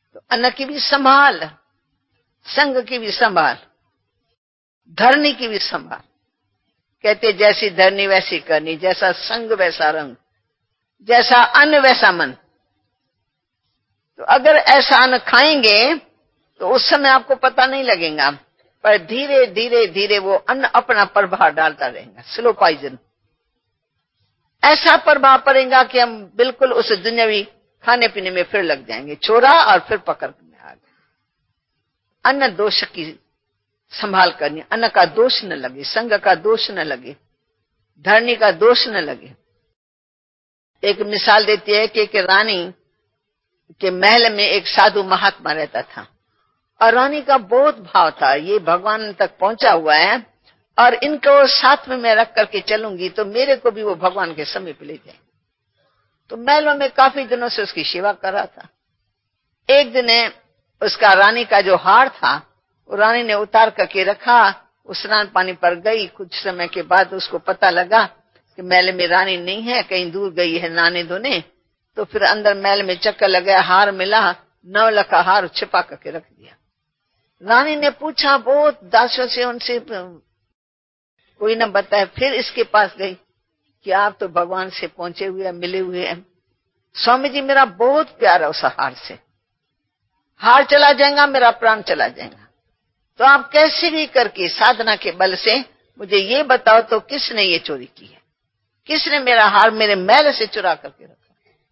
तो अन्न की भी संभाल, संग की भी संभाल, धरनी की भी संभाल। कहते जैसी धरनी वैसी करनी, जैसा संग वैसा रंग, जैसा अन्न वैसा मन। तो अगर ऐसा अन्न खाएंगे तो उस समय आपको पता नहीं लगेगा, पर धीरे धीरे धीरे वो अन्न अपना प्रभाव डालता रहेगा, स्लो पॉइजन। ऐसा प्रभाव पड़ेगा कि हम बिल्कुल उस दुनियावी खाने पीने में फिर लग जाएंगे, छोड़ा और फिर पकड़ में आ गए। अन्न दोष की संभाल करनी, अन्न का दोष न लगे, संग का दोष न लगे, धरनी का दोष न लगे। एक मिसाल देती है कि एक रानी के महल में एक साधु महात्मा रहता था, और रानी का बहुत भाव था, ये भगवान तक पहुंचा हुआ है और इनको साथ में मैं रख करके चलूंगी तो मेरे को भी वो भगवान के समीप ले जाए। तो महलों में काफी दिनों से उसकी सेवा कर रहा था। एक दिन उसका रानी का जो हार था वो रानी ने उतार करके रखा, वो स्नान पानी पर गई। कुछ समय के बाद उसको पता लगा कि महल में रानी नहीं है, कहीं दूर गई है नहाने धोने। तो फिर अंदर महल में चक्कर लगाया, हार मिला, 9 लाख का हार छिपा करके रख दिया। रानी ने पूछा बहुत दासों से, उनसे कोई न बताया। फिर इसके पास गई कि आप तो भगवान से पहुंचे हुए हैं, मिले हुए हैं, स्वामी जी मेरा बहुत प्यार है उस हार से, हार चला जाएगा मेरा प्राण चला जाएगा, तो आप कैसे भी करके साधना के बल से मुझे ये बताओ तो किसने ये चोरी की है, किसने मेरा हार मेरे महल से चुरा करके रखा।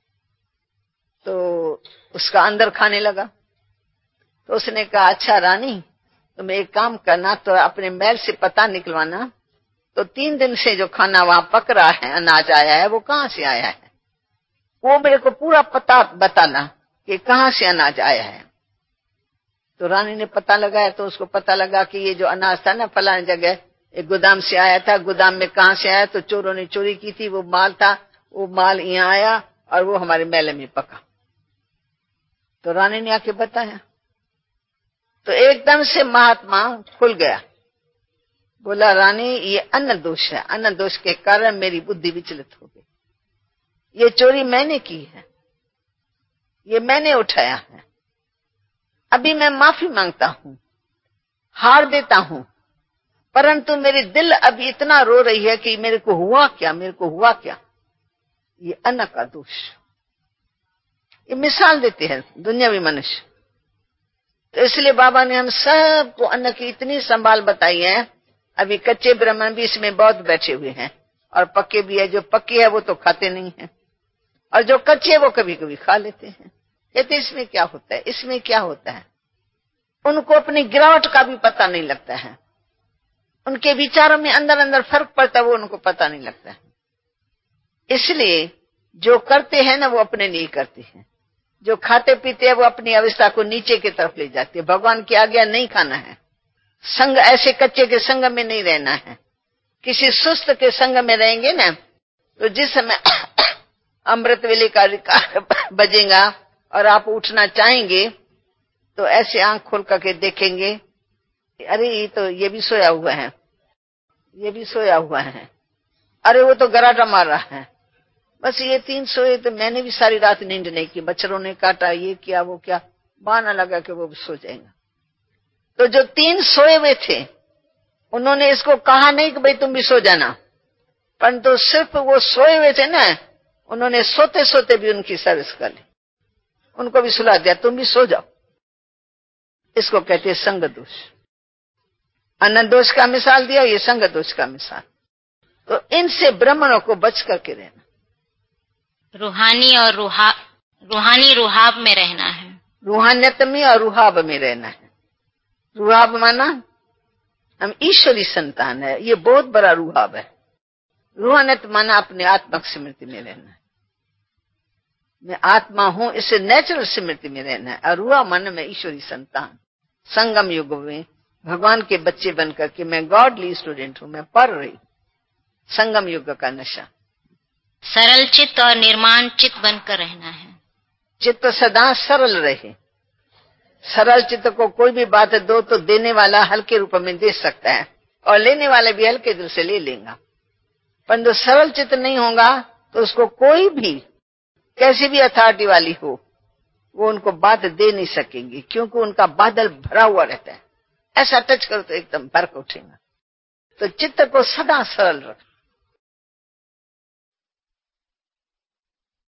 तो उसका अंदर खाने लगा। तो उसने कहा अच्छा रानी तुम एक काम करना, तो अपने महल से पता निकलवाना, तो 3 दिन से जो खाना वहां पक रहा है, अनाज आया है, वो कहां से आया है, वो मेरे को पूरा पता बताना कि कहां से अनाज आया है। तो रानी ने पता लगाया, तो उसको पता लगा कि ये जो अनाज था ना फलानी जगह एक गोदाम से आया था, गोदाम में कहां से आया, तो चोरों ने चोरी की थी, वो माल था, वो माल यहाँ आया और वो हमारे महल में पका। तो रानी ने आके बताया, तो एकदम से महात्मा खुल गया, बोला रानी ये अन्न दोष है, अन्न दोष के कारण मेरी बुद्धि विचलित हो गई, ये चोरी मैंने की है, ये मैंने उठाया है, अभी मैं माफी मांगता हूं, हार देता हूं, परंतु मेरी दिल अभी इतना रो रही है कि मेरे को हुआ क्या, मेरे को हुआ क्या, ये अन्न का दोष। ये मिसाल देते हैं दुनियावी मनुष्य। तो इसलिए बाबा ने हम सबको अन्न की इतनी संभाल बताई है। अभी कच्चे ब्राह्मण भी इसमें बहुत बैठे हुए हैं और पक्के भी है, जो पक्के है वो तो खाते नहीं है, और जो कच्चे वो कभी कभी खा लेते हैं। कहते इसमें क्या होता है, इसमें क्या होता है, उनको अपनी गिरावट का भी पता नहीं लगता है, उनके विचारों में अंदर अंदर फर्क पड़ता है, वो उनको पता नहीं लगता है। इसलिए जो करते हैं ना वो अपने लिए करते हैं, जो खाते पीते हैं वो अपनी अवस्था को नीचे की तरफ ले जाते हैं। भगवान की आज्ञा नहीं खाना है, संग ऐसे कच्चे के संग में नहीं रहना है। किसी सुस्त के संग में रहेंगे ना, तो जिस समय अमृत वेले का बजेगा और आप उठना चाहेंगे तो ऐसे आंख खोल करके देखेंगे, अरे ये भी सोया हुआ है, ये भी सोया हुआ है, अरे वो तो गराटा मार रहा है, बस ये 3 सोए, तो मैंने भी सारी रात नींद नहीं की, मच्छरों ने काटा, ये किया वो क्या, बहाना लगा कि वो सो जाएगा। तो जो 3 सोए हुए थे उन्होंने इसको कहा नहीं कि भाई तुम भी सो जाना, परंतु सिर्फ वो सोए हुए थे ना, उन्होंने सोते सोते भी उनकी सर्विस कर ली, उनको भी सुला दिया, तुम भी सो जाओ। इसको कहते हैं संग दोष। अन्न दोष का मिसाल दिया, ये संग दोष का मिसाल। तो इनसे ब्राह्मणों को बच करके रहना, रूहानी और रूहानी रुहाब में रहना है, रूहानियत में और रुहाब में रहना है। रुहाब माना हम ईश्वरी संतान है, ये बहुत बड़ा रुहाब है। रूहानियत माना अपने आत्मक स्मृति में रहना है, मैं आत्मा हूं, इससे नेचुरल स्मृति में रहना है। और रुहा माना मैं ईश्वरी संतान, संगम युग में भगवान के बच्चे बनकर के मैं गॉडली स्टूडेंट हूं, मैं पढ़ रही, संगम युग का नशा। सरल चित्त और निर्माण चित्त बनकर रहना है, चित्त सदा सरल रहे। सरल चित्त को कोई भी बात दो तो देने वाला हल्के रूप में दे सकता है और लेने वाले भी हल्के दिल से ले लेगा, परंतु सरल चित्त नहीं होगा तो उसको कोई भी कैसी भी अथॉरिटी वाली हो वो उनको बात दे नहीं सकेंगी, क्योंकि उनका बादल भरा हुआ रहता है। ऐसा टच करो तो एकदम बरक उठेगा। तो चित्त को सदा सरल रखो।